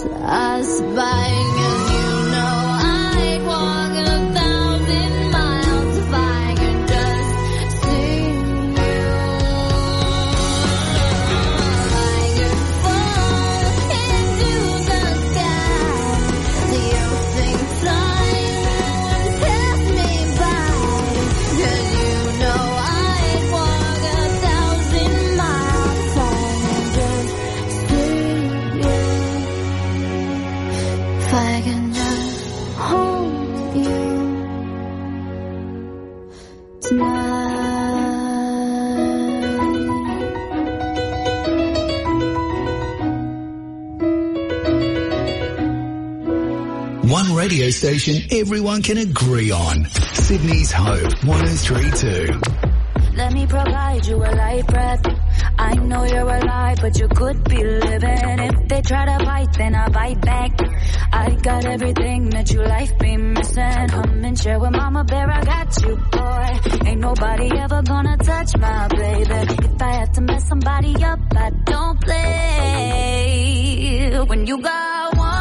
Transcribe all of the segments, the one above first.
us by. One radio station everyone can agree on. Sydney's Hope 103.2. Let me provide you a light breath. I know you're alive, but you could be living. If they try to bite, then I bite back. I got everything that you life be missing. Come and share with Mama Bear, I got you, boy. Ain't nobody ever gonna touch my baby. If I had to mess somebody up, I don't play. When you got one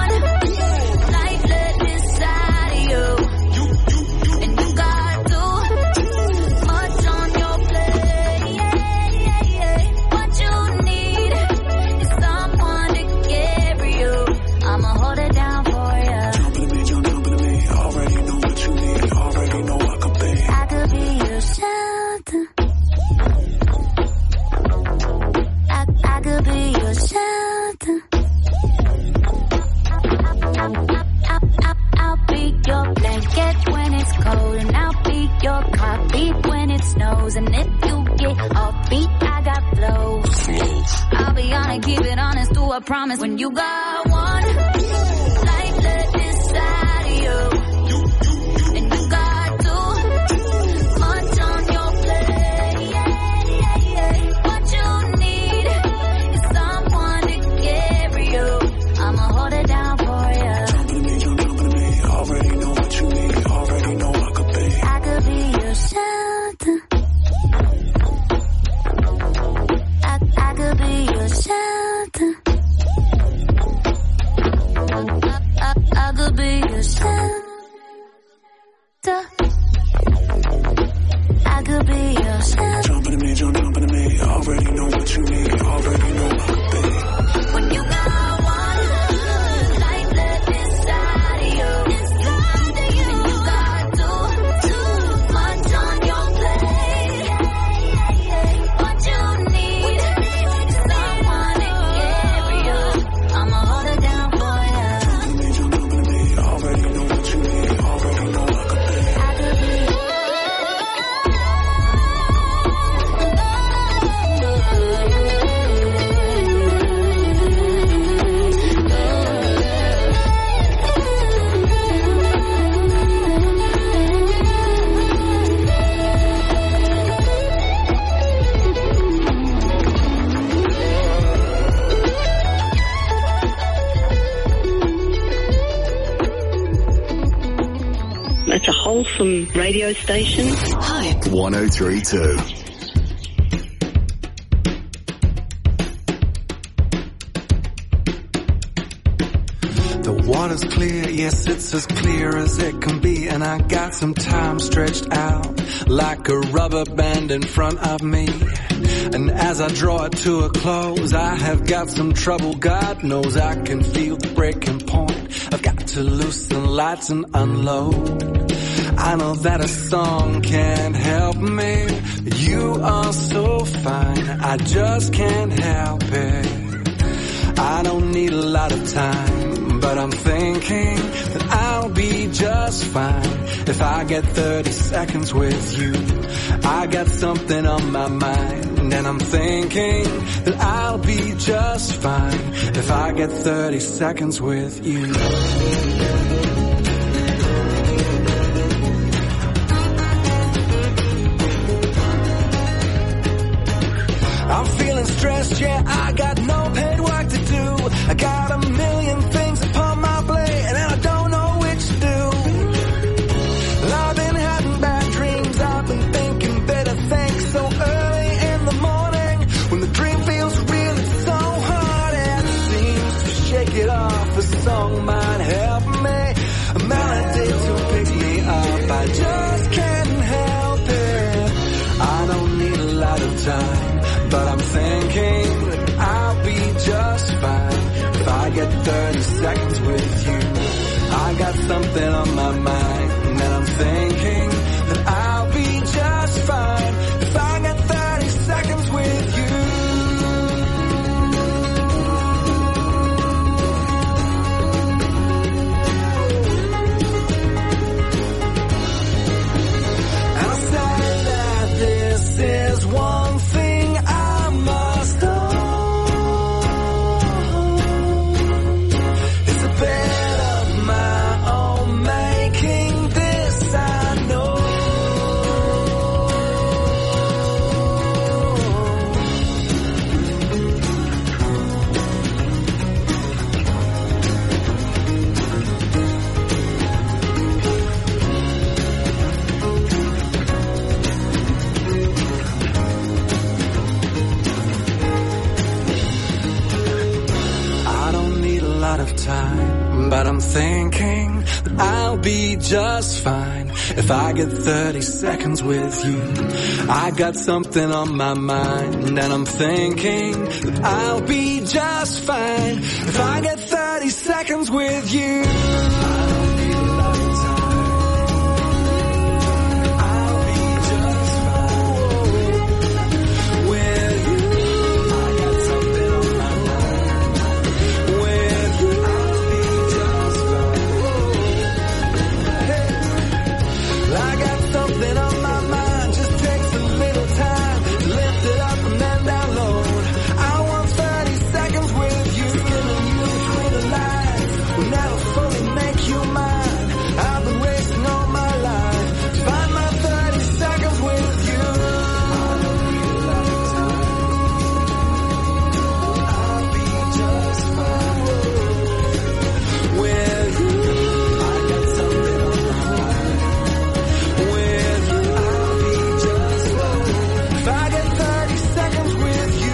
and if you get off beat, I got flows. I'll be honest, keep it honest, do a promise. When you got one light lit inside of you, and you got too much on your plate. What you need is someone to carry you. I'ma hold it down for you. Jump to me, already know what you need, already know I could be. I could be your shelter. I could be your shelter. I could be your shelter. Jumping to me, jumping to me. Already know what you need. Already know I could be. When you got one light lit inside of you, and you got too much on your plate. What you need is someone to carry you. I'ma hold it down for you. Jumping to me, already know what you need. Already know I could be. I could be. It's a wholesome radio station. Hype 103.2. The water's clear, yes, it's as clear as it can be. And I got some time stretched out like a rubber band in front of me. And as I draw it to a close, I have got some trouble. God knows I can feel the breaking point. I've got to loosen lights and unload. I know that a song can't help me. You are so fine, I just can't help it. I don't need a lot of time, but I'm thinking that I'll be just fine if I get 30 seconds with you. I got something on my mind, and I'm thinking that I'll be just fine if I get 30 seconds with you. I'm feeling stressed, yeah, I got no paid work to do. I got a million things upon my plate, and I don't know which to do. I've been having bad dreams, I've been thinking better things so early in the morning. When the dream feels real, it's so hard, and it seems to shake it off a song might help me, a melody to pick me up. I just can't help it. I don't need a lot of time, but I'm thinking that I'll be just fine if I get 30 seconds with you. I got something on my mind, and I'm thinking that I'll be just fine if I get 30 seconds with you. And I say that this is one thing I must own. It's a bit of my own making, this I know. I don't need a lot of time, but I'm thinking that I'll be just fine if I get 30 seconds with you. I got something on my mind, and I'm thinking that I'll be just fine if I get 30 seconds with you. I don't need a lot of time. I'll be just fine with you. I got something on my mind. With you, I'll be just fine. Hey. I got something on my mind, just takes a little time. Lift it up and then download. I want 30 seconds with you. Giving you between the lines. Will never fully make you mine. I've been wasting all my life to find my 30 seconds with you. I don't need a lot of time. I'll be just fine with you. I got something on my mind. With you, I'll be just fine if I get 30 seconds with you.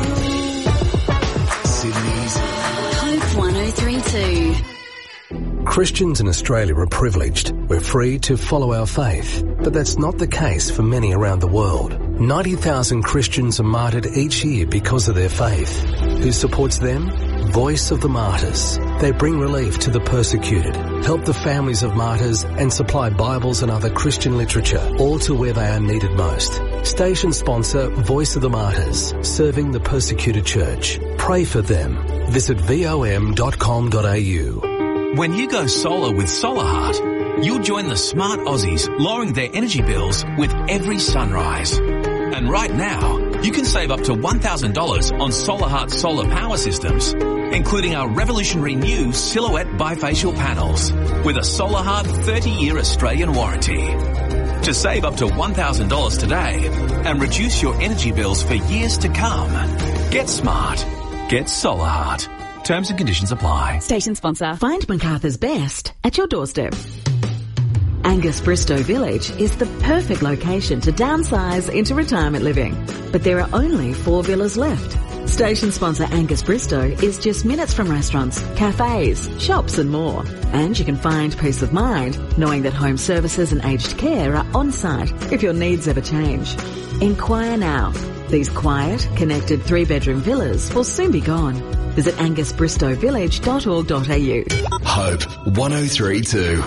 Sydney's Hope 1032. Christians in Australia are privileged. We're free to follow our faith. But that's not the case for many around the world. 90,000 Christians are martyred each year because of their faith. Who supports them? Voice of the Martyrs. They bring relief to the persecuted, help the families of martyrs, and supply Bibles and other Christian literature, all to where they are needed most. Station sponsor Voice of the Martyrs, serving the persecuted church. Pray for them. Visit vom.com.au. When you go solar with Solar Heart, you'll join the smart Aussies lowering their energy bills with every sunrise. And right now, you can save up to $1,000 on Solar Heart solar power systems, including our revolutionary new Silhouette bifacial panels with a Solar Heart 30-year Australian warranty. To save up to $1,000 today and reduce your energy bills for years to come, get smart. Get Solar Heart. Terms and conditions apply. Station sponsor. Find Macarthur's best at your doorstep. Angus Bristow Village is the perfect location to downsize into retirement living. But there are only 4 villas left. Station sponsor Angus Bristow is just minutes from restaurants, cafes, shops and more. And you can find peace of mind knowing that home services and aged care are on site if your needs ever change. Inquire now. These quiet, connected 3-bedroom villas will soon be gone. Visit angusbristowvillage.org.au. Hope 1032.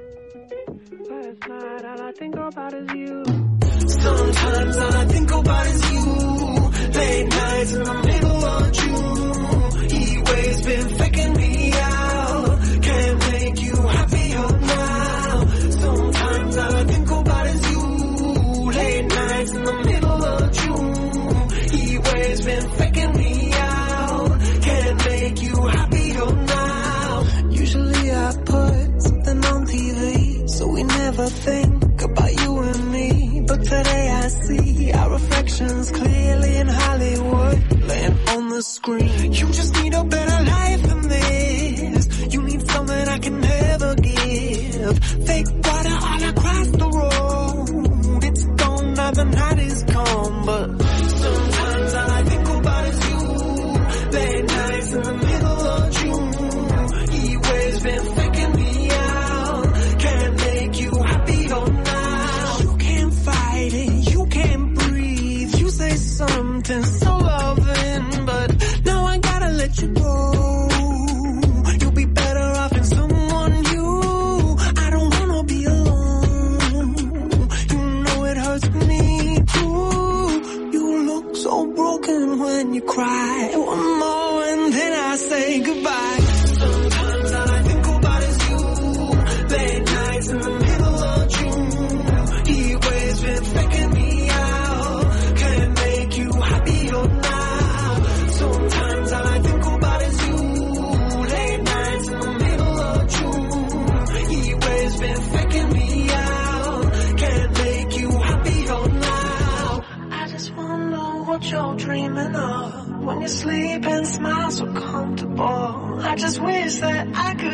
Last night all I think about is you. Sometimes all I think about is you. Late nights in the middle of June. He waves been faking me out. Can't make you happier now. Sometimes all I think about is you. Late nights in the middle of June. He waves been faking me out. Can't make you happier now. Usually I put something on TV, so we never think about you and me. But today I see our reflections clearly in Hollywood, laying on the screen. You just need a better life than this. You need something I can never give. Fake water all across the road. It's gone now, the night is come. But sometimes all I think about is you. Late nights in the middle of June. He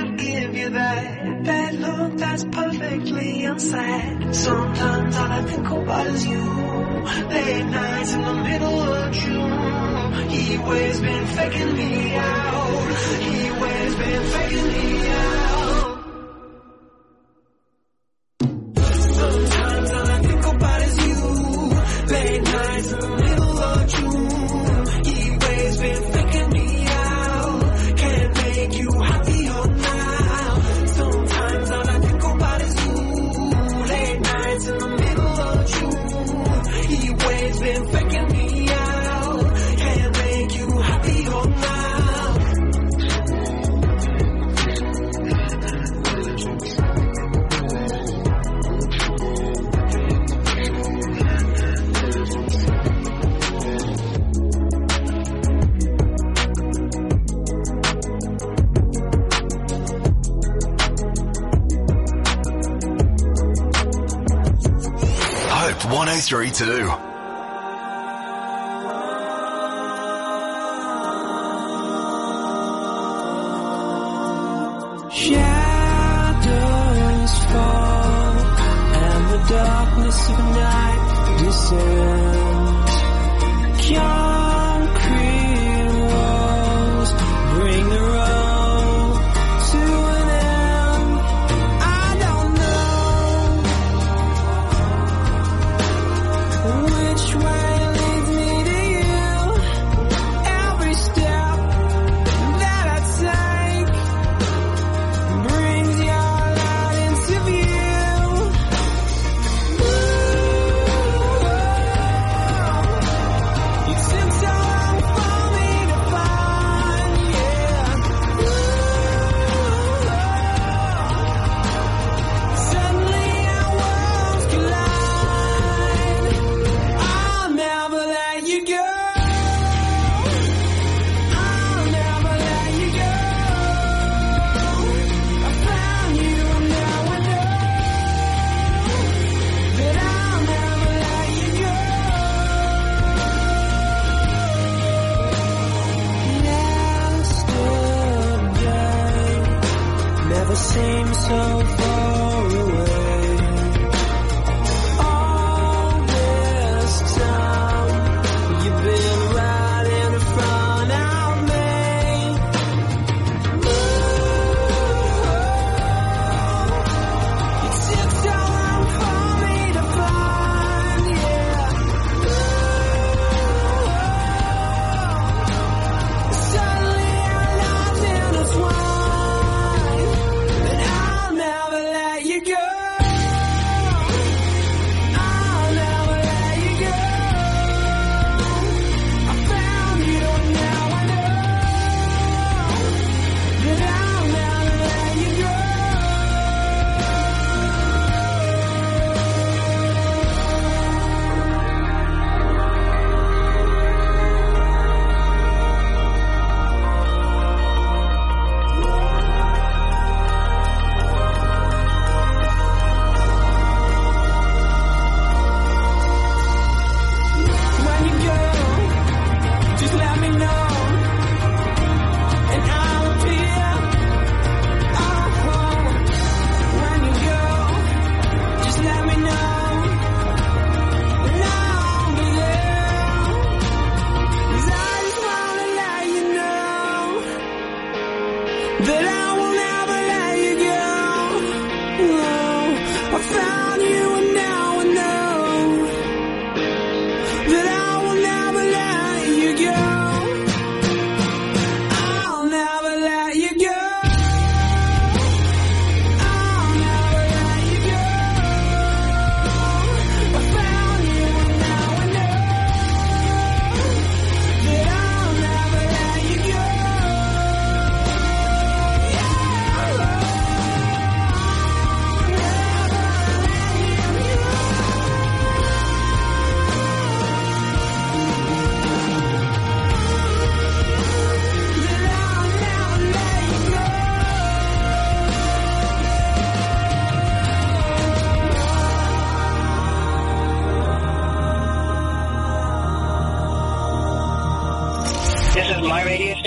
I'd give you that look that's perfectly unsaid. Sometimes all I think about is you. Late nights in the middle of June. He always been faking me out. He always been faking me out. Sometimes all I think about is you. Late nights in the middle of June. He always been faking me out. Can't make you happier now. Sometimes all I think about is you. Late nights in the middle of June. He always been faking me out. Can't make you happier now. Hope 1032. Shadows fall and the darkness of night descends. Concrete walls bring the road to an end. I don't know which way leads me to you. Every step that I take brings your light into view. You took so long for me to find, yeah. Suddenly our worlds collide. I'll never let you go. I'll never let you go. I found you and now I know that I'll never let you go. Yesterday never seemed so far away. All this time you've been right in front of me. You took so long for me to find, yeah. Suddenly our lives intertwine, and I'll never let you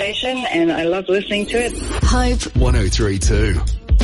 station and I love listening to it. Hope 103.2.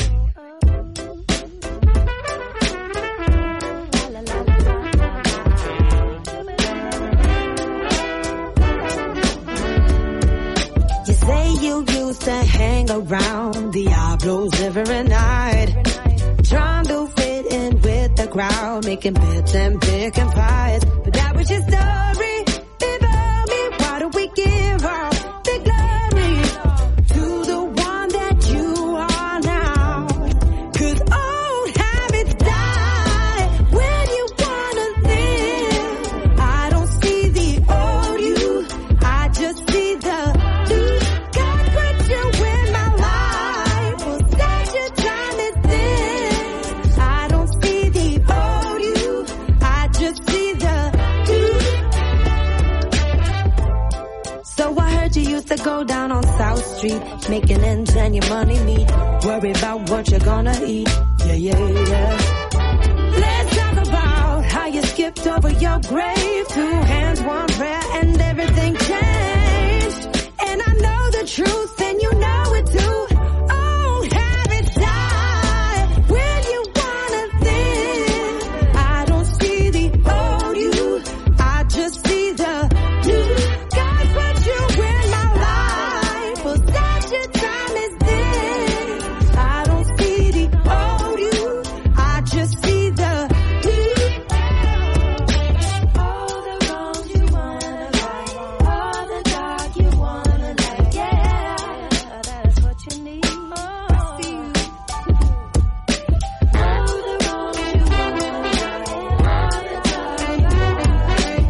You say you used to hang around Diablo's every night, trying to fit in with the crowd, making bits and picking pies. But that was your story. About me, why do we give all the glory to the one that you are now? 'Cause old habits die when you wanna live. I don't see the old you, I just see the new. God put you in my life for such a time as this. I don't see the old you, I just see the new. So I heard you used to go down on South Street, making ends and your money meet. Worry about what you're gonna eat. Yeah, yeah, yeah. Let's talk about how you skipped over your grave. 2 hands, 1 prayer, and everything changed. And I know the truth, and you know it too. Old habits die when you wanna live. I don't see the old you, I just see the new. God put you in my life for such a time as this. I don't see the old you, I just see the new. All the wrongs you wanna right, all the dark you wanna light, yeah, that's what you need. I see you. All the wrongs you wanna right, all the dark you wanna light,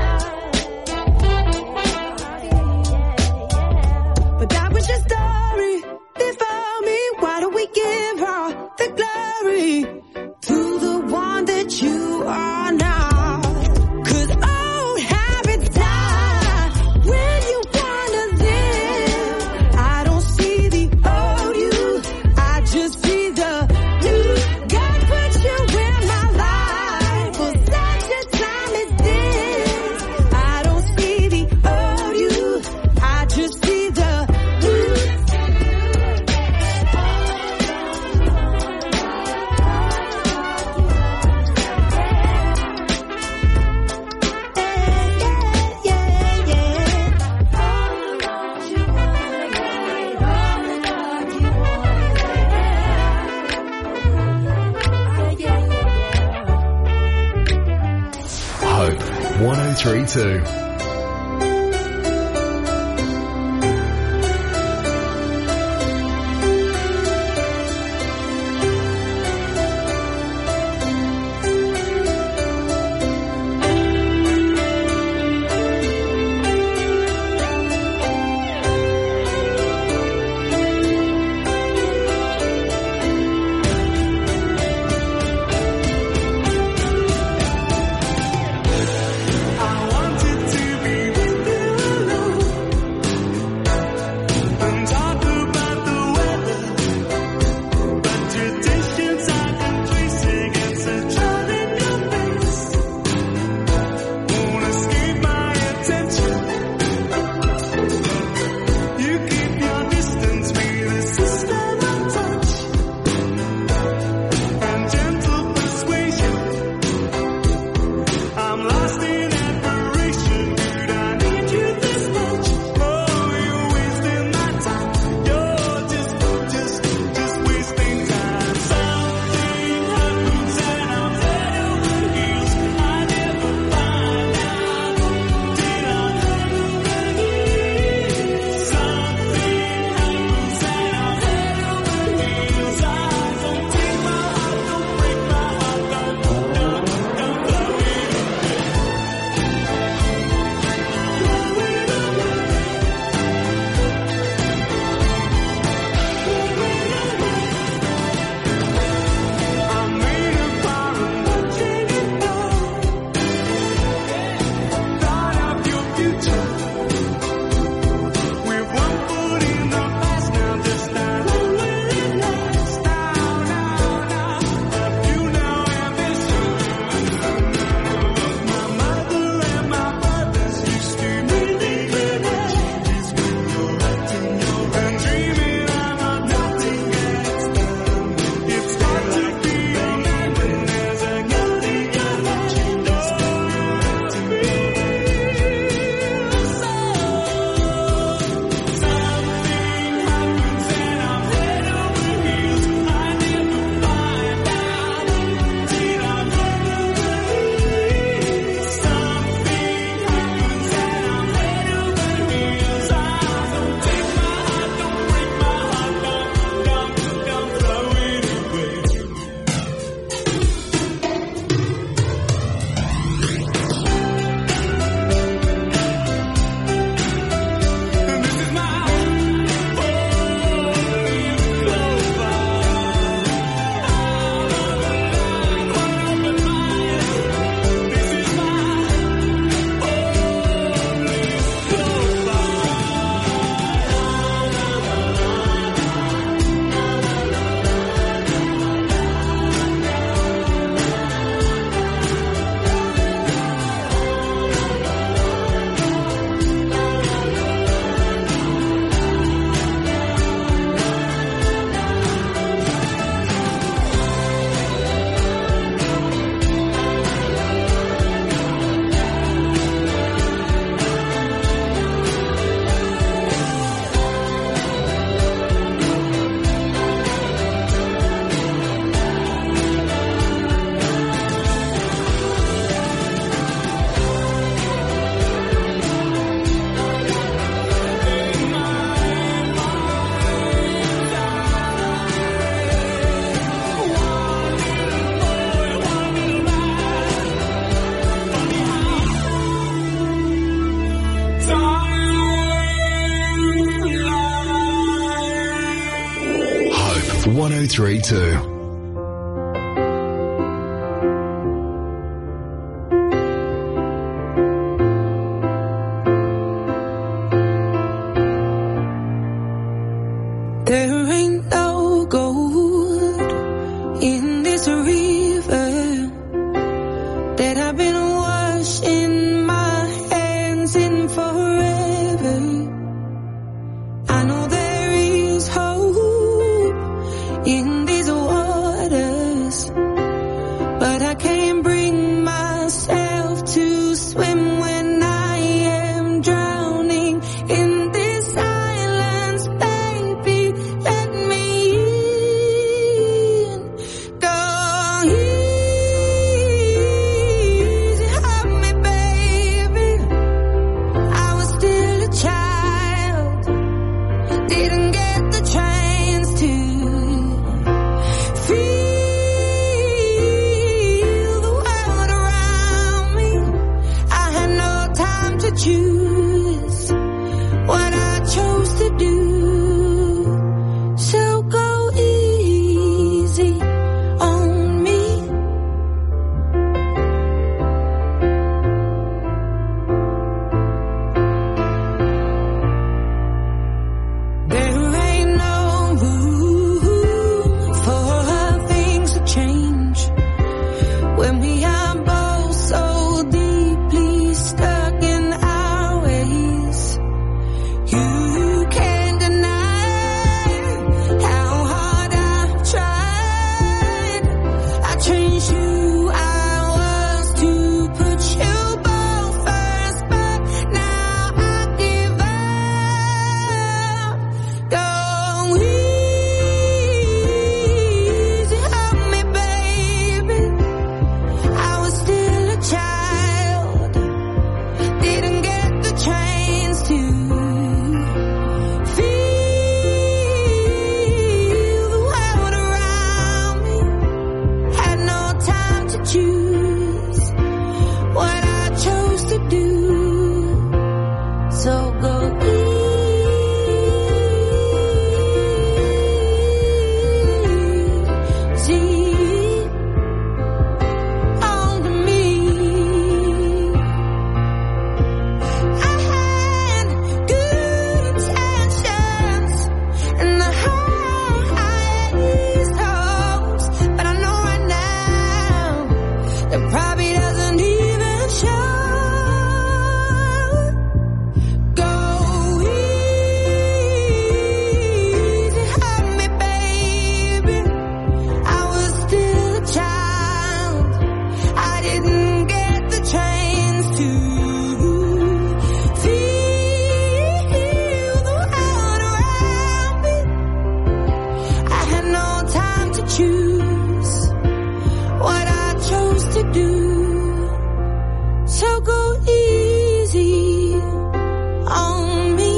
yeah. But that was your story before me. Why do we give all the glory to the one that you are now? 'Cause old habits die when you wanna live. I don't see the old you, I just see the new. God put you in my life for such a time as this. I don't see the old you, I just see the new. Hope 103.2. I wanted to 1032. There ain't no gold in this river that I've been washing my hands in forever. I know there is hope in these waters, but I can't bring myself to swim when I am drowning in this silence. Baby, let me in. Go easy on me, baby. I was still a child, didn't get the chance to feel the world around me. I had no time to choose what I chose to do. So go easy on me. There ain't no room for things to change when we are both so deeply stuck in our ways. You can't deny how hard I've tried. I changed who I was to put you both first, but now I give up. Go easy on me, baby. I was still a child, didn't get the chance to feel the world around me. Had no time to choose what I chose to do. So go easy on me. I had good intentions and the highest hopes, but I know right now that probably doesn't even show. Go easy on me, baby. I was still a child, I didn't get the chance to feel the world around me. I had no time to choose what I chose to do. So go easy on me.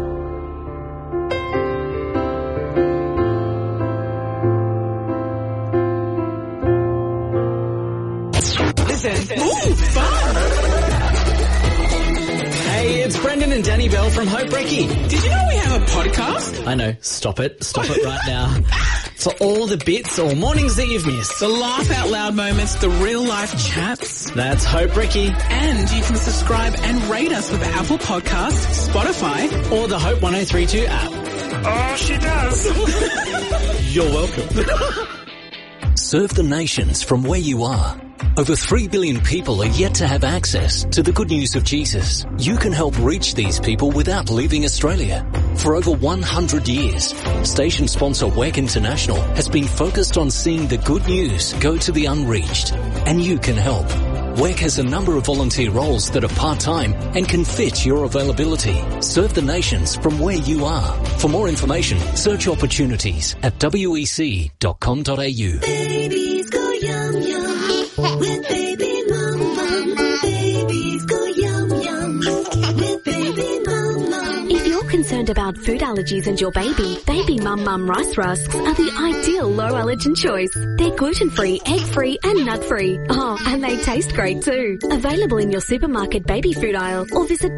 Hey, it's Brendan and Danny Bell from Hope Brekkie. Did you know we have a podcast? I know, stop it right now. For all the bits or mornings that you've missed. The laugh out loud moments, the real life chats. That's Hope Brekkie. And you can subscribe and rate us with Apple Podcasts, Spotify, Or the Hope 1032 app. Oh, she does. You're welcome. Serve the nations from where you are. Over 3 billion people are yet to have access to the good news of Jesus. You can help reach these people without leaving Australia. For over 100 years, station sponsor WEC International has been focused on seeing the good news go to the unreached. And you can help. WEC has a number of volunteer roles that are part-time and can fit your availability. Serve the nations from where you are. For more information, search opportunities at wec.com.au. Babies go yum yum with baby mum mum. Babies go yum yum with baby mum mum. If you're concerned about food allergies and your baby, Baby Mum Mum Rice Rusks are the ideal low allergen choice. They're gluten-free, egg-free and nut-free. Oh, and they taste great too. Available in your supermarket baby food aisle or visit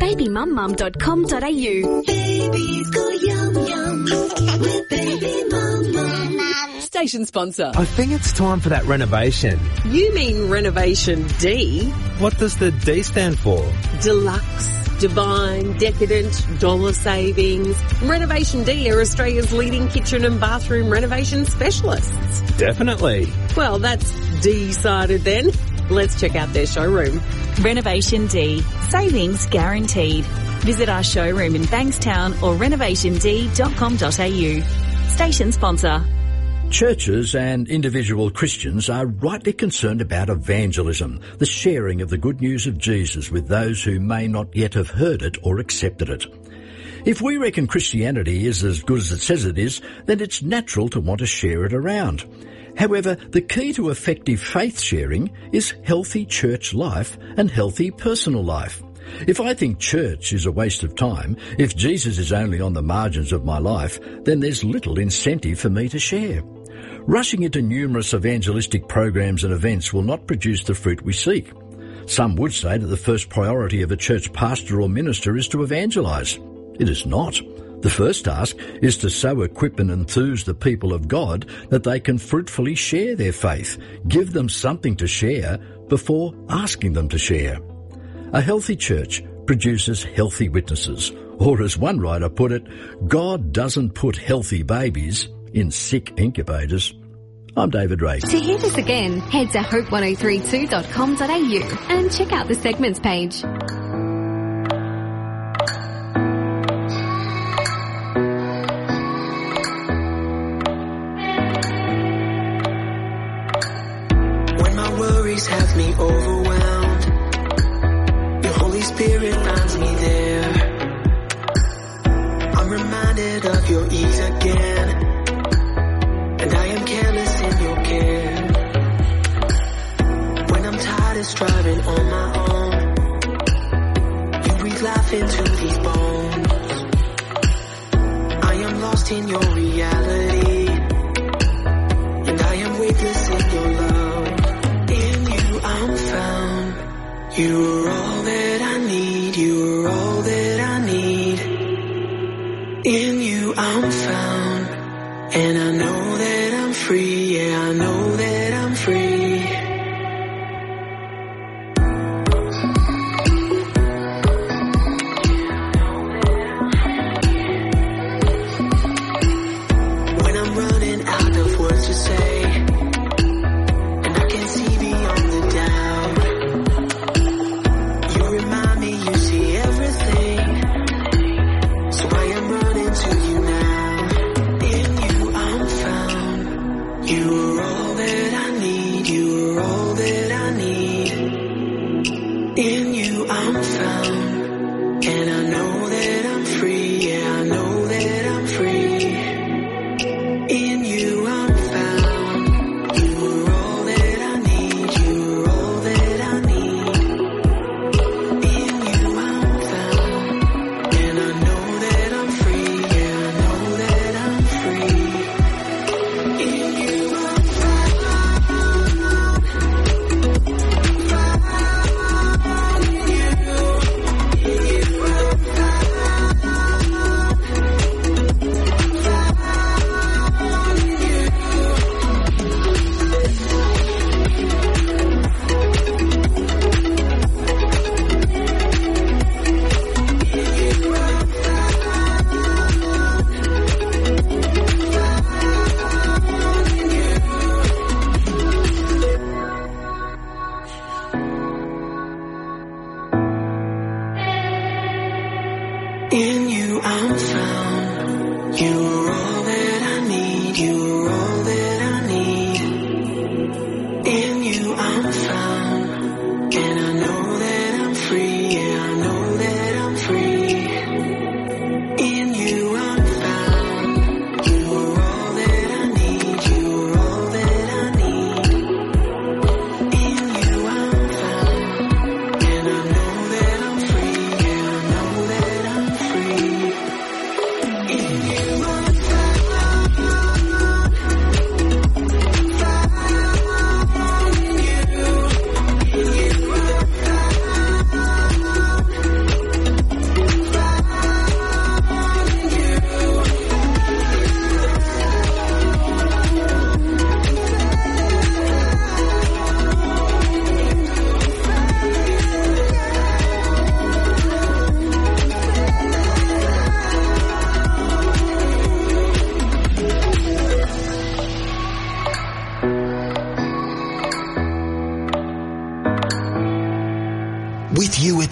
babymummum.com.au. Babies go yum yum with baby mum mum. station sponsor. I think it's time for that renovation. You mean Renovation D? What does the D stand for? Deluxe, divine, decadent, dollar savings. Renovation D are Australia's leading kitchen and bathroom renovation specialists. Definitely. Well, that's decided then. Let's check out their showroom. Renovation D. Savings guaranteed. Visit our showroom in Bankstown or renovationd.com.au. Station sponsor. Churches and individual Christians are rightly concerned about evangelism, the sharing of the good news of Jesus with those who may not yet have heard it or accepted it. If we reckon Christianity is as good as it says it is, then it's natural to want to share it around. However, the key to effective faith sharing is healthy church life and healthy personal life. If I think church is a waste of time, if Jesus is only on the margins of my life, then there's little incentive for me to share. Rushing into numerous evangelistic programs and events will not produce the fruit we seek. Some would say that the first priority of a church pastor or minister is to evangelize. It is not. The first task is to so equip and enthuse the people of God that they can fruitfully share their faith, give them something to share before asking them to share. A healthy church produces healthy witnesses, or as one writer put it, God doesn't put healthy babies in sick incubators. I'm David Ray. To hear this again, head to hope1032.com.au and check out the segments page. Have me overwhelmed. Your Holy Spirit finds me there. I'm reminded of your ease again, and I am careless in your care. When I'm tired of striving on my own, you breathe life into these bones. I am lost in your reality, and I am weightless in your love. I'm found. You are all that I need. You are all that I need. In you I'm found. And I know that I'm free. Yeah, I know that I'm free. When I'm running out of words to say,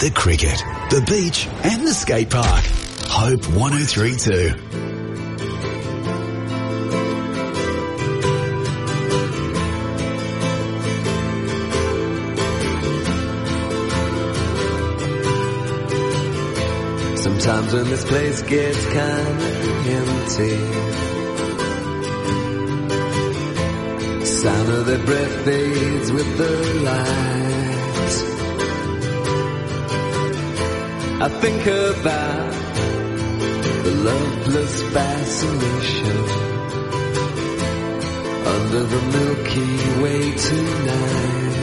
the cricket, the beach and the skate park. Hope 103.2. Sometimes when this place gets kinda empty, sound of their breath fades with the light. I think about the loveless fascination under the Milky Way tonight.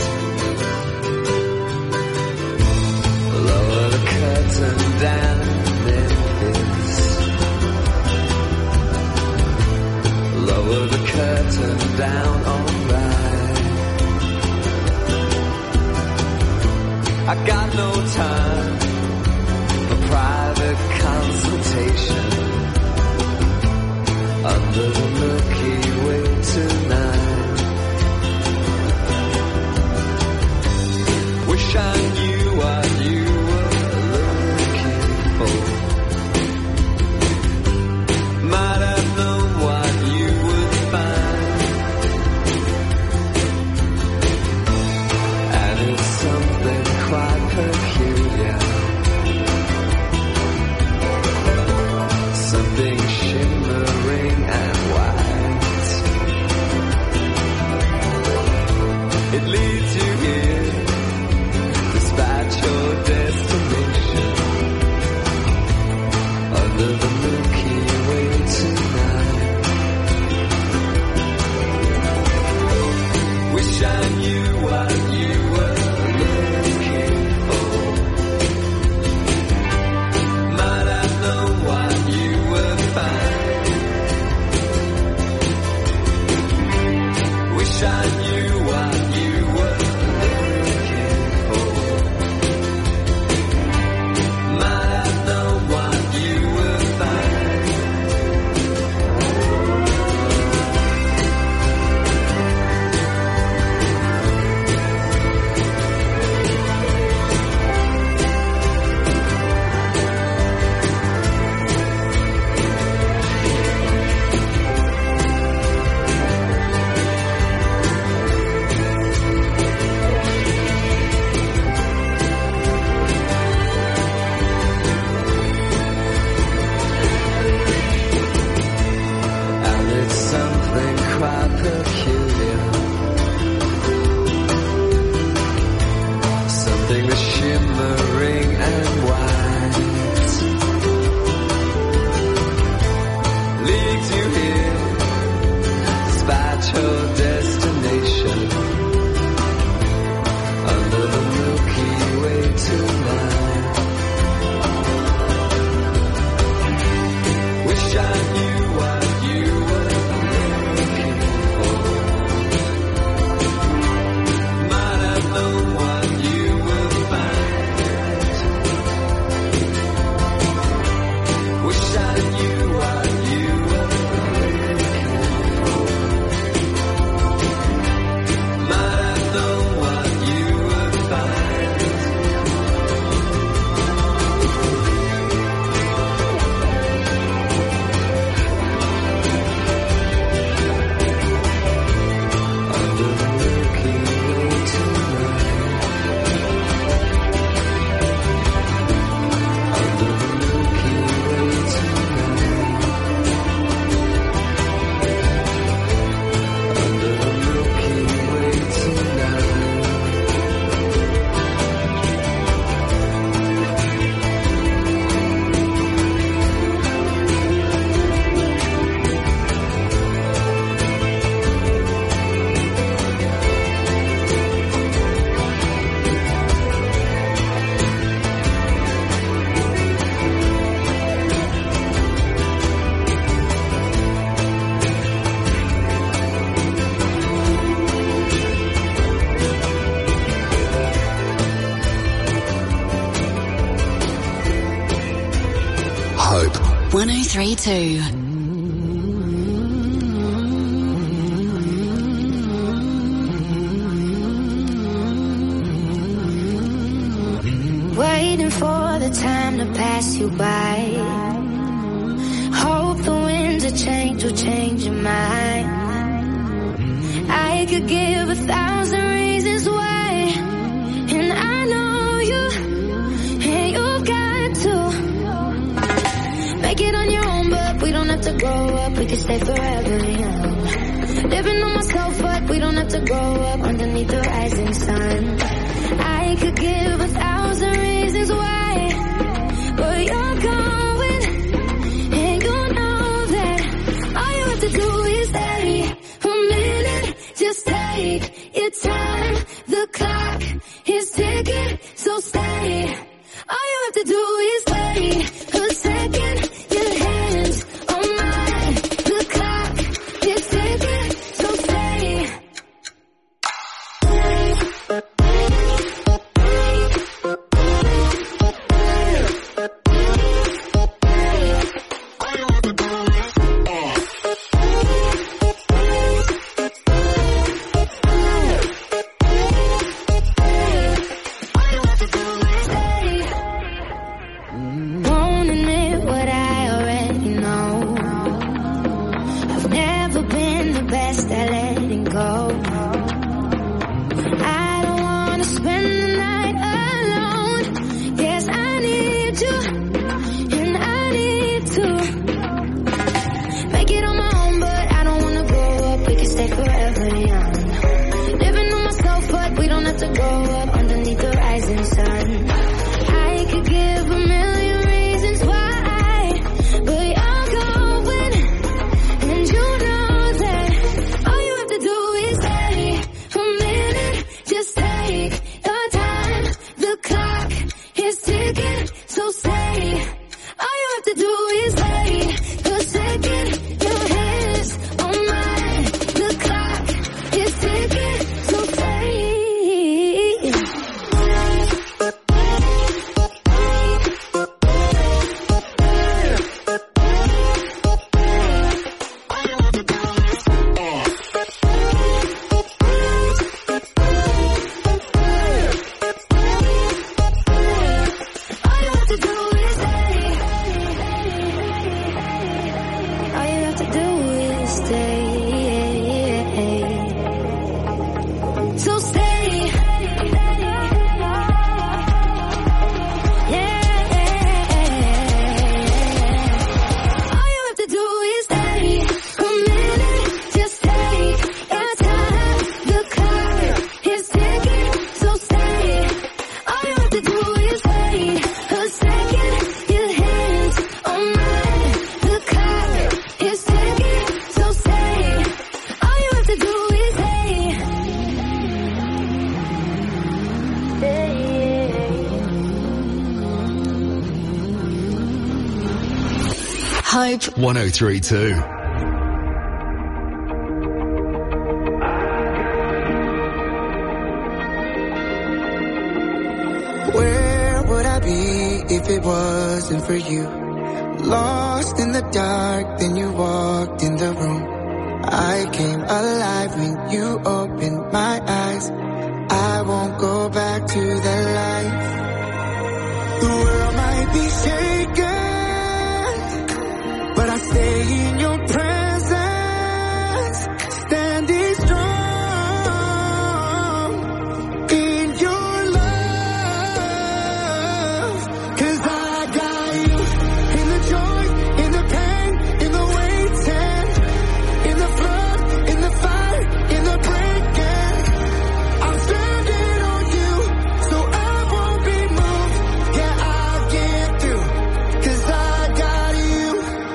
Lower the curtain down Memphis. Lower the curtain down, alright. I got no time for private consultation under the Milky Way tonight. Wish I knew what you were looking for. Might have known what you would find. And it's something quite peculiar, something shimmering and white. It leads you here, despite your destination, under the Milky Way tonight. Wish I knew what you were looking for. Might have known what you would find. Wish I knew what you were looking for. Might have known what you would find. And it's something quite peculiar, something that's shimmering and white. Leads you here, despite your destination, under the Milky Way tonight. Wish I knew what you were looking for. Might have known what you would find. Wish I knew what you were looking for. Might have known what you would find. Under the Milky Way tonight. Under the Milky Way tonight. Under the Milky Way tonight. Hope 103.2. for the time to pass you by. Hope the winds of change will change your mind. I could give 1,000 reasons why, and I know you, and you've got to make it on your own, but we don't have to grow up, we can stay forever young. Living on my sofa, we don't have to grow up underneath the rising sun. I could give 1,000 reasons why, but you're going, and you know that all you have to do is stay a minute, just take your time. The clock is ticking, so stay. All you have to do is wait a second. Your hands on mine. The clock is ticking, so stay. Won't admit what I already know. I've never been the best at letting go. I don't wanna spend the night alone. Yes, I need you, and I need to make it on my own, but I don't wanna grow up, we can stay forever young. Living on my sofa, we don't have to grow up underneath the rising sun. I could give 1,000,000 reasons why, but you're going, and you know that all you have to do is stay a minute, just take your time. The clock is ticking, so stay. All you have to do is wait a second. Your hands on mine. The clock is ticking, so stay. All you have to do is stay. All you have to do is stay. So stay. Yeah. All you have to do is stay a minute, just take your time. The clock is ticking, so stay. All you have to do is wait a second. Your hands on mine. The clock is ticking, so stay. All you have to do is stay. Hope 1032. Where would I be if it wasn't for you? Lost in the dark, then you walked in the room. I came alive when you opened my eyes. I won't go back to that life. The world might be shaken, but I stay in your presence, standing strong in your love. 'Cause I got you in the joy, in the pain, in the waiting, in the flood, in the fire, in the breaking. I'm standing on you, so I won't be moved. Yeah, I'll get through, 'cause I got you.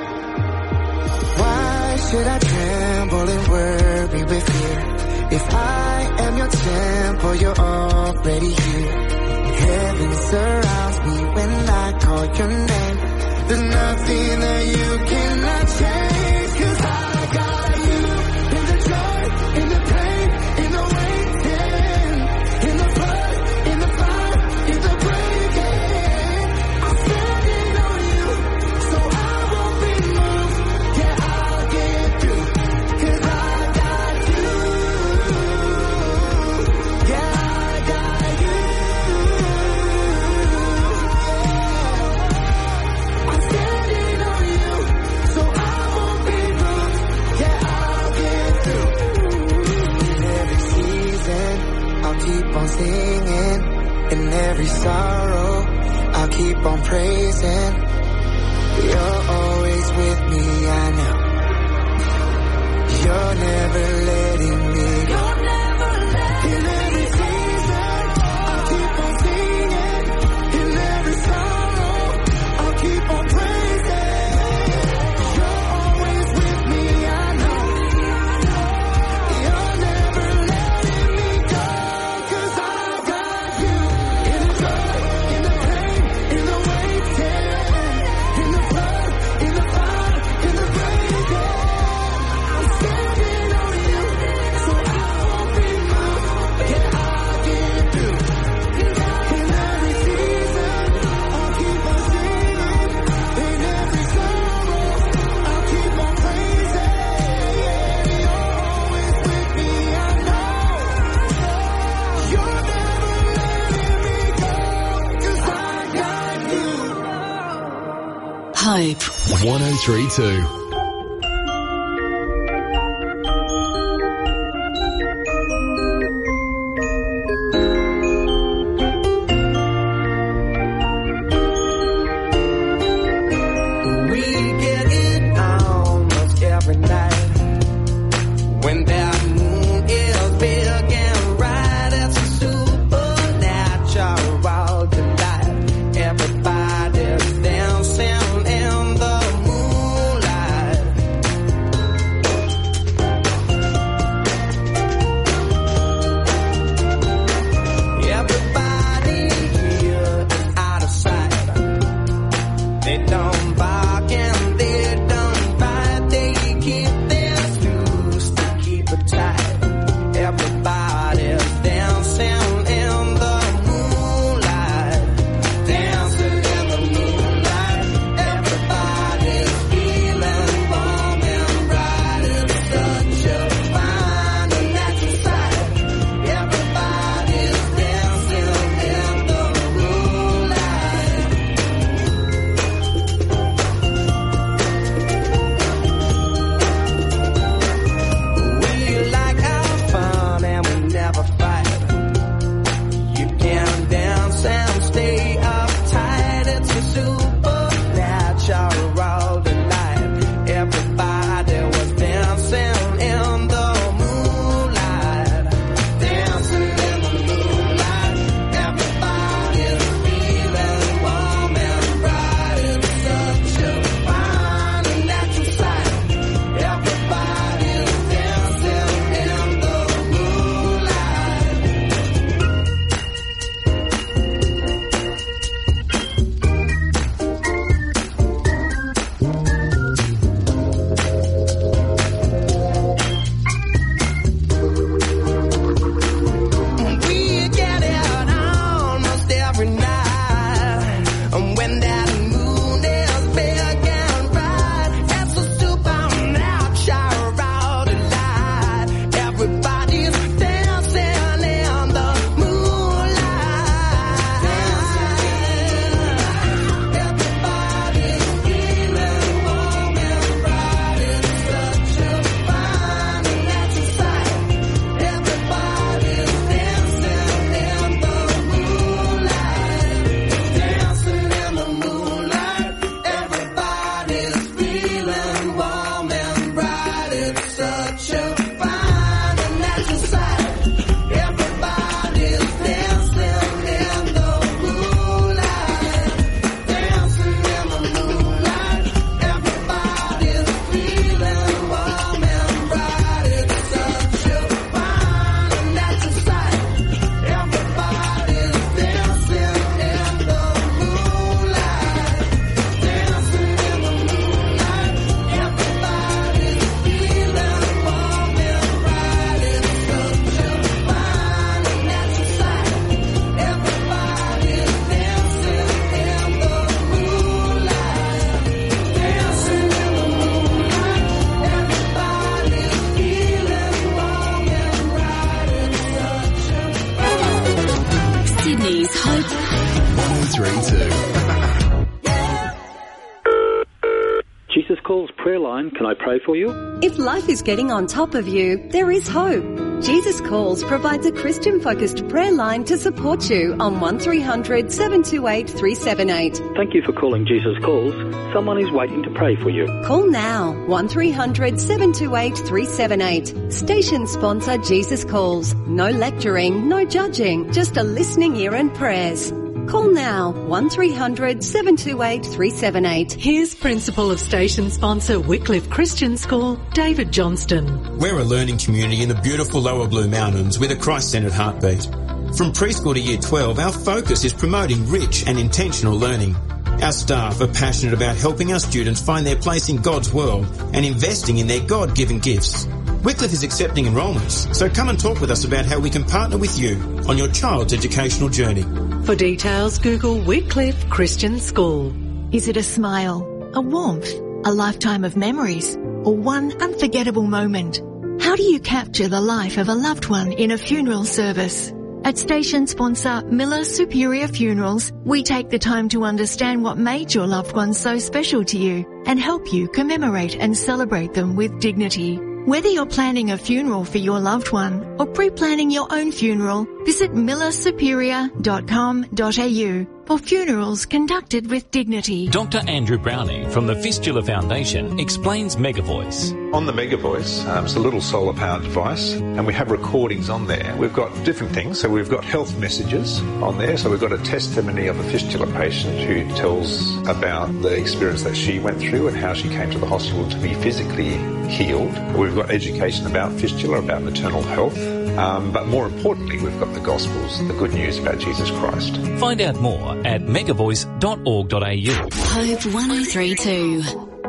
Why should I tremble and worry with fear? If I am your temple, you're already here. Heaven surrounds me when I call your name. There's nothing that you cannot change. 'Cause I got you in the joy, in the pain, in the waiting, in the flood, in the fire, in the breaking. I'm standing on you, so I won't be moved. Yeah, I'll get through, 'cause I got you. Yeah, I got you. on singing. In every sorrow, I'll keep on praising. You're always with me, I know. You're never letting me go. In every season, I'll keep on singing. In every sorrow, I'll keep on praising. You're always with me, I know. You're never letting me go. 'Cause I got you. In the joy, in the pain, in the waiting, in the blood, in the fire, in the breaking. I'm standing on you, so I won't be moved. Yeah, I give you. In every season, I'll keep on singing. In every sorrow, I'll keep on praising. You're always with me, I know. You're never letting me go, 'cause I got you. Hype 1032. We get it almost every night. When that moon is big and bright, it's a supernatural delight. Everybody's dancing in the moonlight. Everybody here is out of sight. They don't bark and they don't bite. They keep their shoes to keep it tight. Everybody's dancing in the moonlight. Dancing in the moonlight. Everybody's feeling warm and bright. It's such a fine and natural sight. Everybody's dancing in the moonlight. We like our fun and we never fight. You can dance and stay uptight. It's a supernatural delight. Everybody was dancing in the moonlight. Dancing in the moonlight. Everybody's feeling warm and bright. It's such a fine and natural sight. Everybody's dancing in the moonlight. We get it almost every night. And when that moon is big and bright, it's a supernatural delight. Everybody's dancing in the moonlight. Everybody's feeling warm and bright. It's such a fine and natural sight. Everybody's dancing in the moonlight. Dancing in the moonlight. Everybody's feeling warm and bright. It's such a fine and natural sight. Everybody's dancing in the moonlight. Dancing in the moonlight. Everybody's feeling warm and bright. It's such a fine and natural sight. Everybody's dancing in the moonlight. Dancing in the moonlight. Everybody's feeling warm and bright. It's such a fine and natural sight. Everybody's dancing in the moonlight. Dancing in the moonlight. Everybody's feeling warm and bright. It's such a Sydney's Hope 1032. Jesus Calls prayer line. Can I pray for you? If life is getting on top of you, there is hope. Jesus Calls provides a Christian-focused prayer line to support you on 1300 728 378. Thank you for calling Jesus Calls. Someone is waiting to pray for you. Call now, 1300 728 378. Station sponsor Jesus Calls. No lecturing, no judging, just a listening ear and prayers. Call now, 1300 728 378. Here's Principal of Station Sponsor Wycliffe Christian School, David Johnston. We're a learning community in the beautiful Lower Blue Mountains with a Christ-centred heartbeat. From preschool to year 12, our focus is promoting rich and intentional learning. Our staff are passionate about helping our students find their place in God's world and investing in their God-given gifts. Wycliffe is accepting enrolments, so come and talk with us about how we can partner with you on your child's educational journey. For details, Google Wycliffe Christian School. Is it a smile, a warmth, a lifetime of memories, or one unforgettable moment? How do you capture the life of a loved one in a funeral service? At station sponsor Miller Superior Funerals, we take the time to understand what made your loved one so special to you and help you commemorate and celebrate them with dignity. Whether you're planning a funeral for your loved one or pre-planning your own funeral, visit millersuperior.com.au for funerals conducted with dignity. Dr. Andrew Browning from the Fistula Foundation explains Megavoice. On the Megavoice, it's a little solar-powered device, and we have recordings on there. We've got different things. So we've got health messages on there. So we've got a testimony of a fistula patient who tells about the experience that she went through and how she came to the hospital to be physically healed. We've got education about fistula, about maternal health. But more importantly, we've got the Gospels, the good news about Jesus Christ. Find out more at megavoice.org.au. Hope 1032.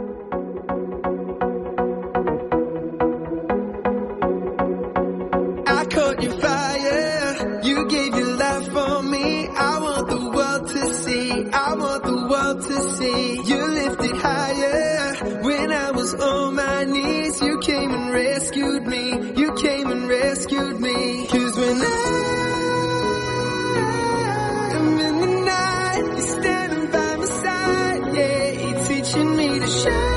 I caught your fire, you gave your life for me. I want the world to see, I want the world to see. You lifted higher when I was on my knees. You came and rescued me, you came and rescued me. 'Cause when I'm in the night, you're standing by my side, yeah, you're teaching me to shine.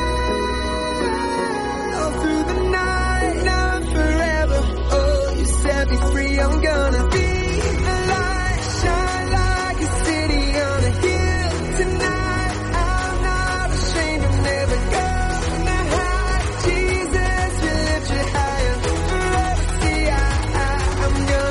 All through the night, now and forever, oh, you set me free, I'm gonna be the light, shine like a city on a hill tonight. I'm not ashamed, I'll never go high. Jesus will lift you higher, forever see I'm gonna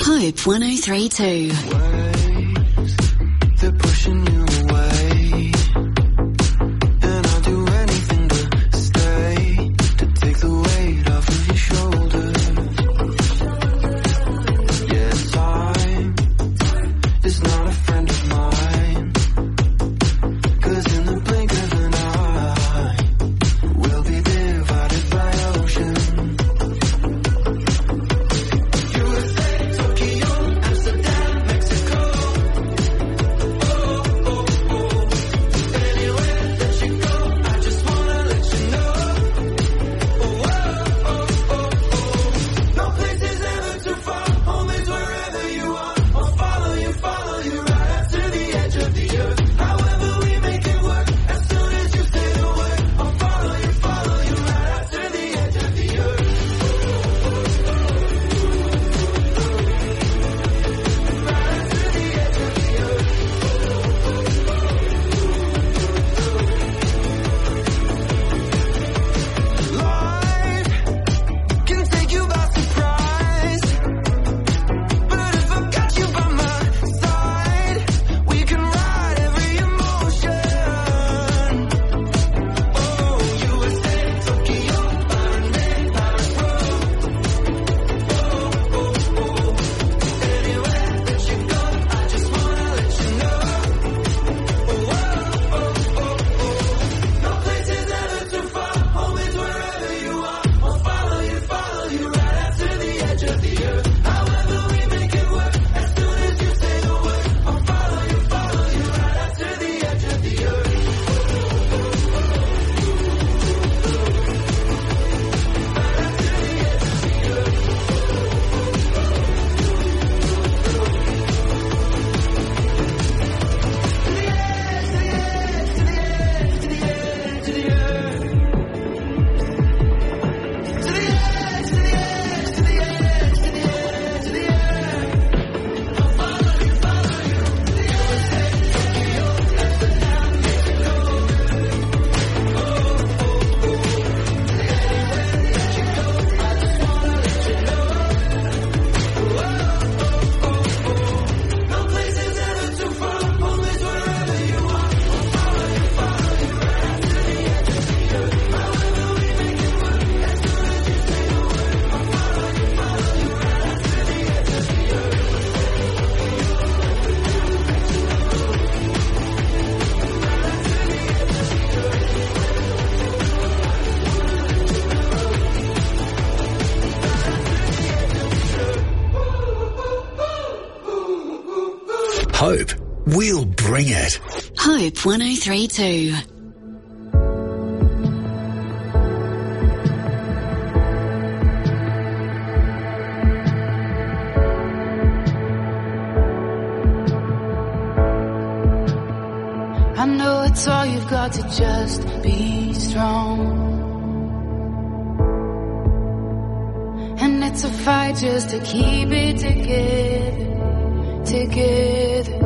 Hope 1032. They're pushing you away, and I'll do anything to stay, to take the weight off of your shoulders. Yeah, time is not a friend of mine, 'cause in the blink of an eye, we'll be divided by ocean. USA, Tokyo, Amsterdam, Mexico. Hope, we'll bring it. Hope 1032. I know it's all you've got to just be strong. And it's a fight just to keep it together.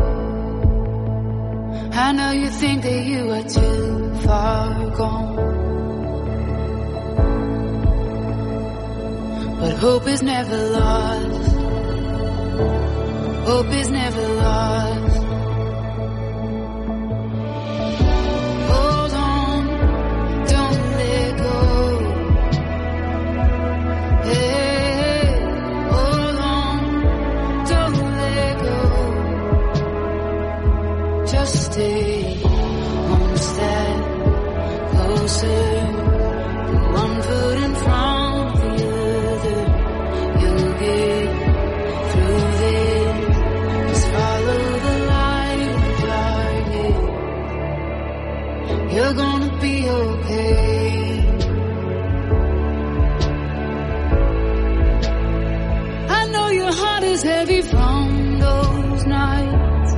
I know you think that you are too far gone, but hope is never lost. Hope is never lost. Hold on, don't let go. Hey, hold on, don't let go. Just stay one step closer, put one foot in front of the other. You'll get through this. Just follow the light in the darkness. You're gonna be okay. I know your heart is heavy from those nights.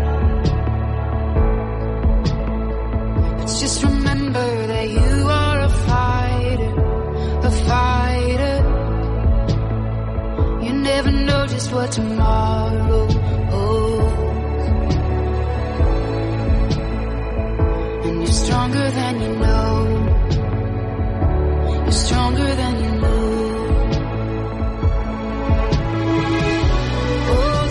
Just remember that you are a fighter, a fighter. You never know just what tomorrow holds. And you're stronger than you know. You're stronger than you know. Oh,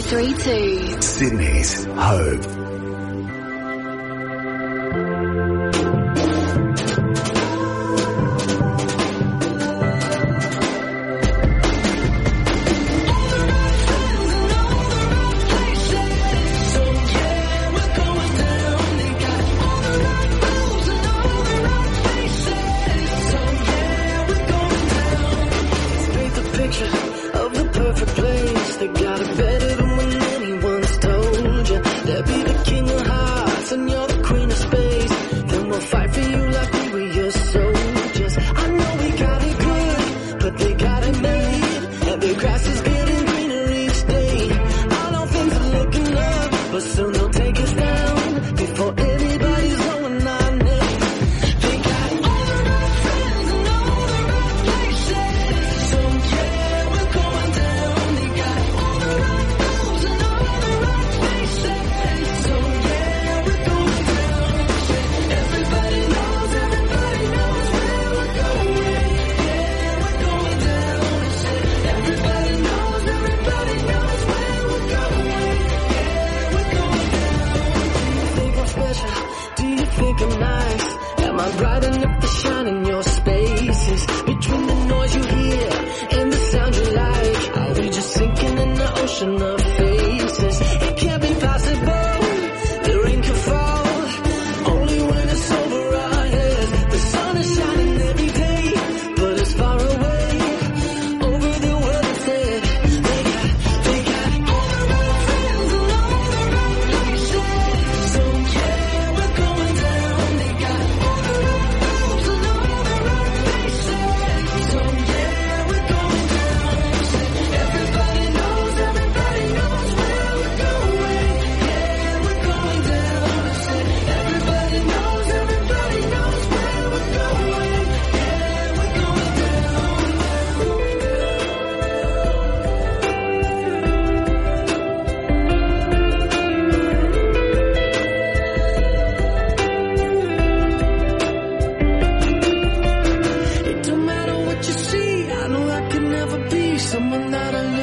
1032. Sydney's Hope. Of the perfect place, they got it better than when anyone's told you. There'll be